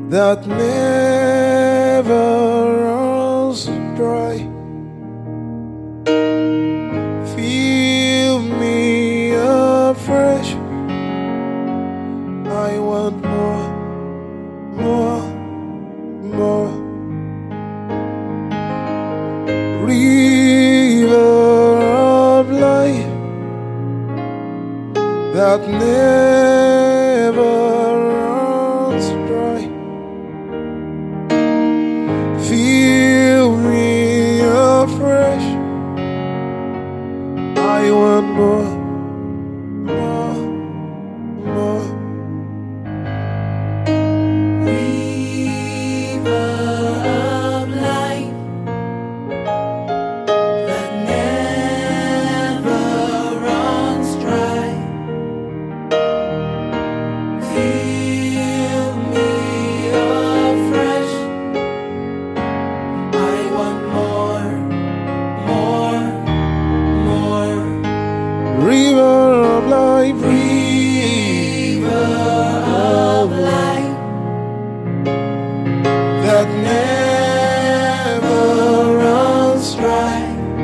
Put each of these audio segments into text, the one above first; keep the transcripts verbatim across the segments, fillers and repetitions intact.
that never runs dry. Fill me afresh. I want more, more, more. River of life that never runs dry. Fill me afresh. I want more, more, more. River of life that never runs dry. Fill me afresh. I want more, more, more. River of life, River of life that never runs dry.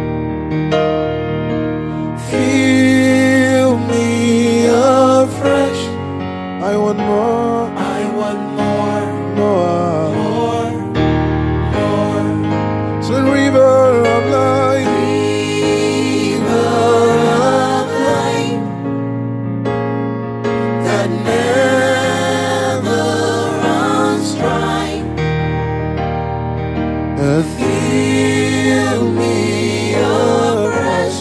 fill me afresh. I want more, I want more, more. more, more. So river of life, River of life that never runs dry. and Fill me afresh.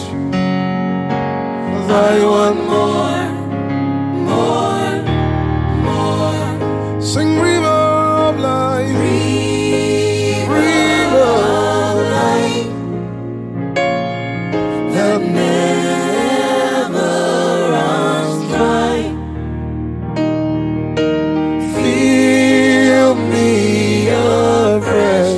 I want more, more, more. sing river of life, River of life that never runs dry. fill me afresh.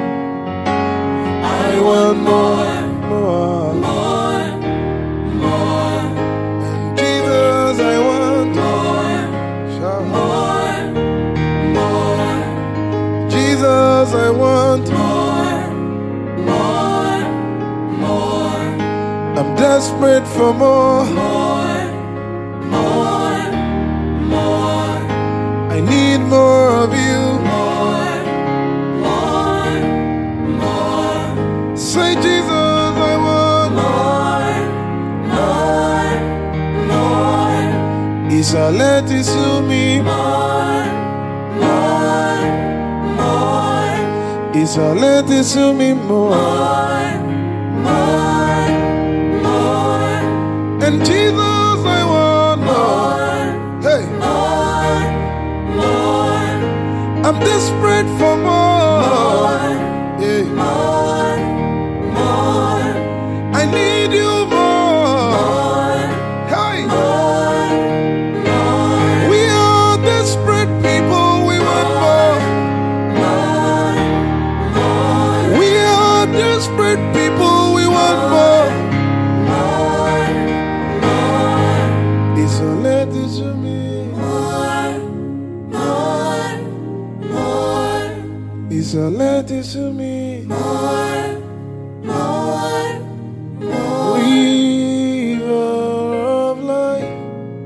I want more, More, more, more, and Jesus, I want more, shout. more, more, Jesus, I want. more, more, more, I'm desperate for more. more, more, more, I need more of you. more, more, more, Say, Jesus, I want. more, more, more, Isaleti sumi, more, more, more, Isaleti sumi more. more, more, more, And Jesus, I want more. Hey, more, more, I'm desperate for more. Yeah, more, more, I need you more. Hey, more, more, we are desperate people. We want more. more, more, We are desperate people. We want more. more, more, Isaleti sumi, more, more, more, Isaleti sumi. more, more, more. River of life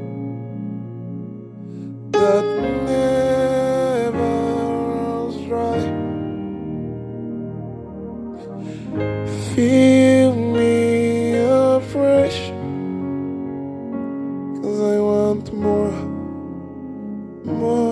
that never runs dry. Fill me afresh, 'cause I want more, more.